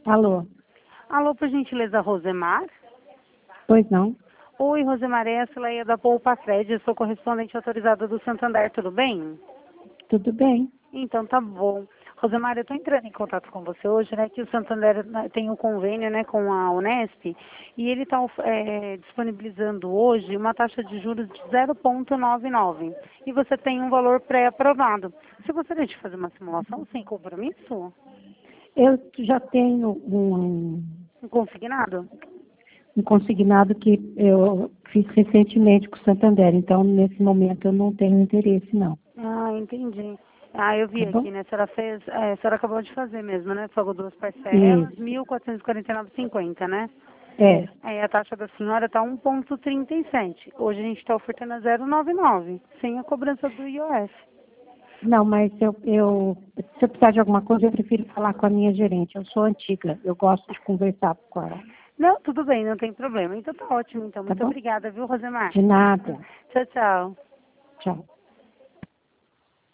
Alô? Alô, por gentileza, Rosemar? Pois não? Oi, Rosemar, é a Cileia da Poupa Cred, eu sou correspondente autorizada do Santander, tudo bem? Tudo bem. Então tá bom. Rosemar, eu estou entrando em contato com você hoje, né, que o Santander tem um convênio, né, com a Unesp, e ele está disponibilizando hoje uma taxa de juros de 0,99, e você tem um valor pré-aprovado. Você gostaria de fazer uma simulação sem compromisso? Eu já tenho Um consignado? um consignado que eu fiz recentemente com o Santander, então nesse momento eu não tenho interesse, não. Ah, entendi. Ah, eu vi Tá bom? aqui, né? A senhora fez, a senhora acabou de fazer mesmo, né? Pagou duas parcelas, Isso. 1.449,50, né? É. Aí a taxa da senhora está 1,37. Hoje a gente está ofertando a 0,99, sem a cobrança do IOF. Não, mas se eu precisar de alguma coisa, eu prefiro falar com a minha gerente. Eu sou antiga, eu gosto de conversar com ela. Não, tudo bem, não tem problema. Então tá ótimo, então. Tá Muito bom? obrigada, viu, Rosemar? De nada. Tchau, tchau. Tchau.